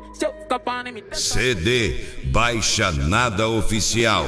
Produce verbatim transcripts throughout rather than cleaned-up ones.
C D Baixa Nada Oficial.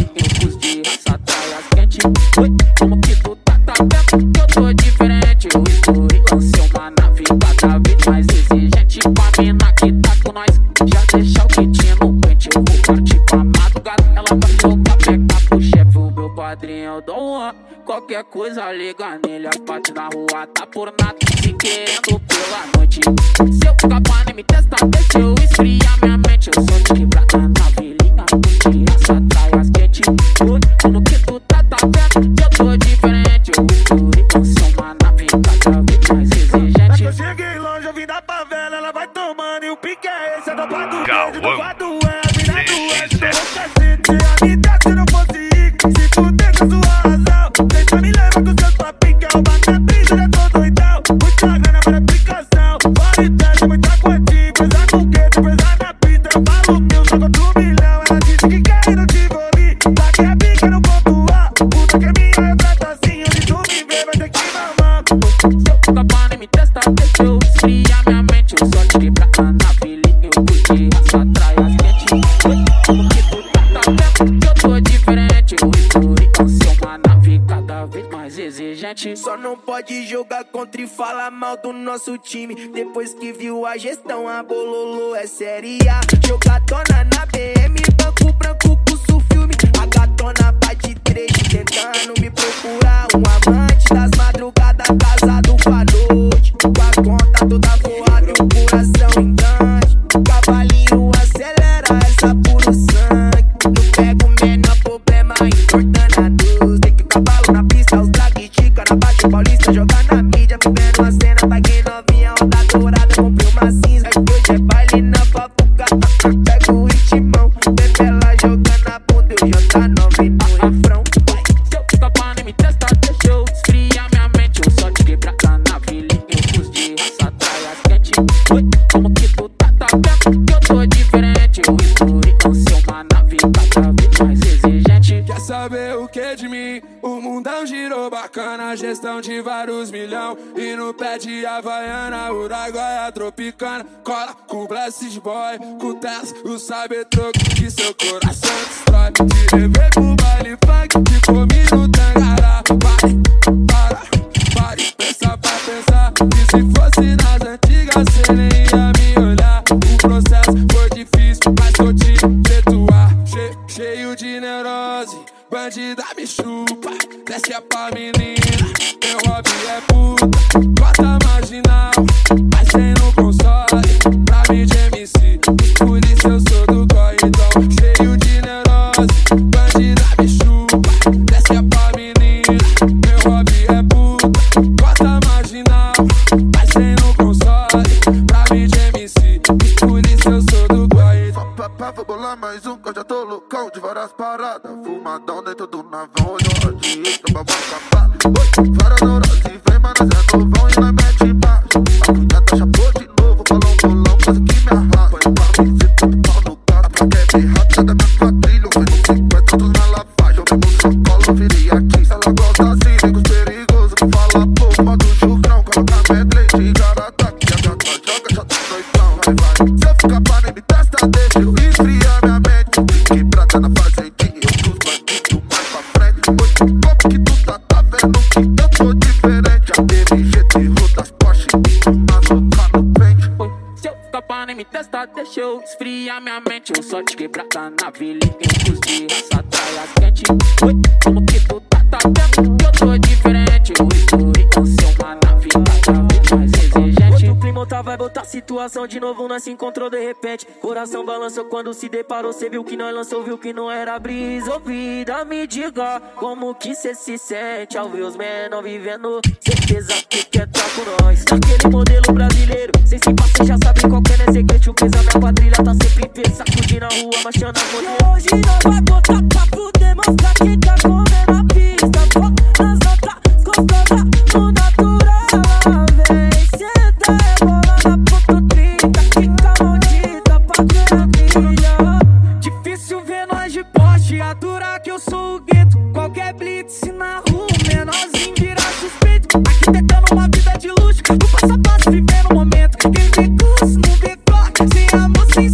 Como que tu tá, tá vendo que eu tô diferente? Eu estourei, lancei uma nave cada vez mais exigente. Com a mina que tá com nós, já deixa o kit no pente. Eu vou partir pra madrugada, ela vai jogar pegar pro chefe. O meu padrinho é o Dom Juan, qualquer coisa liga nele. As partes na rua tá por nada, se querendo pela noite. Se eu ficar pra me testar, deixa eu esfriar minha mente. Eu sou de quebrada na vilinha, curti essa traias quente. Como que tu tá, tá vendo que eu tô diferente? Eu estourei, lancei uma nave cada vez mais exigente. Eu cheguei longe, eu vim da favela, ela vai tomando e o pique é esse. É do quadro verde, do quadro é a mina do oeste. Eu vou cacete, se a vida se não fosse rico, se fuder com a sua razão. Deixa me levar com seus papinhos, que é o bacana, já tô doidão. Muita grana para aplicação, qualidade, muita quantia. Presa com o quê? Presa na pista, eu falo que eu jogo outro milhão. Ela disse que quer e não te vou vir, tá que a pica no ponto A. Puta que é minha, eu trato assim, onde tu me vê vai ter que mamar. Se eu ficar pra nem me testar, deixa eu esfriar minha mente. Eu só te quebrada na vilinha, eu curti essa traias quente. Como que tu tá, tá vendo que eu tô diferente? Eu estourei, lancei uma nave cada vez mais exigente. Só não pode jogar contra e falar mal do nosso time. Depois que viu a gestão, a Bololô é série A. Jogadona na B M, banco branco, curso filme. A gatona bate três, tentando me procurar um amante das madrugadas, casado com a noite. Com a conta toda voada e o coração engante. Cavalinho acelera essa puro sangue. Não pego o menor problema, importando a Deus. Tem que o cavalo na pista, os drag tica na baixa paulista. Jogar na mídia, vivendo a cena. Paguei novinha, onda dourada, comprei uma cinza. Hoje é baile na papuca, pego o ritmão. Bebê lá jogando a bunda, eu já tá nove no refrão. Se eu ficar pra nem me testar, deixa eu esfriar minha mente. Eu só te quebrada na vilinha, eu pus de raça, traias quente. Como que tu tá, tá vendo que eu tô diferente? Eu estourei, lancei uma nave cada vez mais exigente. Quer saber o que de mim? O mundão girou bacana, gestão de vários milhão. E no pé de Havaiana, Uruguaia tropicana. Cola com Blessed Boy, com Tess, o saber troco que seu coração destrói. Te levei pro baile funk, te comi no tangará. Pare, para, pare, pensa pra pensar. Que se fosse nas antigas, cê nem ia me olhar. O processo foi difícil, mas tô te perdoar. Che cheio de neurose, bandida me chupa. Desce a pra menina, meu hobby é puta. Bota marginal, mas sem no console. Pra mim de M C, por isso eu sou do corridão. Cheio de neurose, bandida me chupa. Desce a pra menina, meu hobby é puta. Bota marginal, mas sem no console. Pra mim de M C, por isso eu sou do corridão. Só pra, pra, vou bolar mais um, que eu já tô loucão de várias paradas. Fumadão dentro do navão, olho de direita pra acabar. Oi, várias neurose, vem, mas nós é novão e nós mete baixo. A punheta chapou de novo, falou um bolão, quase que me arrasta. Põe pra mim, se tudo pau no carro, pra que é errado, sai da minha quadrilha. Foi no cinquenta dos na lavagem, eu mesmo só colo, virei aqui. Ela gosta assim, tem com os perigosos, que fala pouco, modo chucrão. Coloca medley de garataque, a gata joga, já tá doidão, vai, vai. Se eu ficar pra nem me testa, deixa eu esfriar minha mente. Quebrada na fazendinha, eu dos bandidos mais pra frente. Oi, como que tu tá, tá vendo que eu tô diferente? A M G de rodas Porsche, mas louca no pente. Se eu ficar pra nem me testar, deixa eu esfriar minha mente. Eu só te quebrada na vilinha, eu pus de raça, traias quente. Como que tu tá, tá vendo que eu tô diferente? Eu estourei, lancei uma nave cada vez mais exigente. Outro primo tá, vai botar situação de novo, nós se encontrou de repente. Coração balançou quando se deparou, cê viu que nós lançou, viu que não era brisa. Ô vida, me diga como que cê se sente ao ver os menor vivendo. Certeza que quer tá com nós, aquele modelo brasileiro. Cê se passa, já sabe qual que é, né? Segredo, pesa minha quadrilha, tá sempre em peso. Sacudindo na rua, marchando a modelos. E hoje não vai botar pra poder mostrar quem tá comendo a pista. Pô, nas notas, gostosa, no natural. Vem, senta, rebola na ponto trinta. Fica maldita pra ver a brilha. Difícil ver nós de Porsche, aturar que eu sou o gueto. Qualquer blitz na rua, menorzinho vira suspeito. Arquitetando uma vida de luxo, no passo a passo vivendo o momento. Quem vê curso não vê corte, sem amor, sem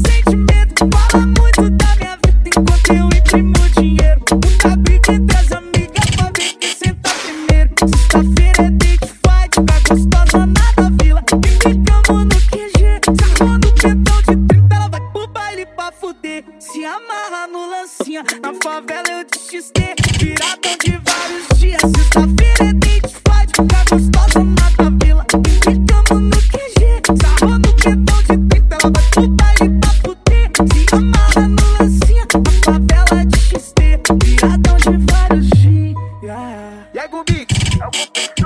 É o que